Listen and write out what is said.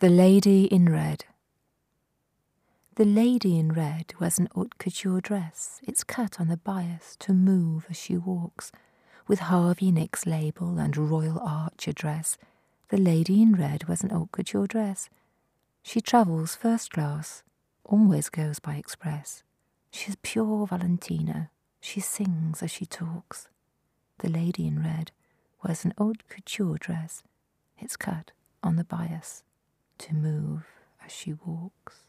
The Lady in Red. The lady in red wears an haute couture dress. It's cut on the bias to move as she walks, with Harvey Nicks label and Royal Arch address. The lady in red wears an haute couture dress. She travels first class, always goes by express. She's pure Valentino. She sings as she talks. The lady in red wears an haute couture dress. It's cut on the bias to move as she walks.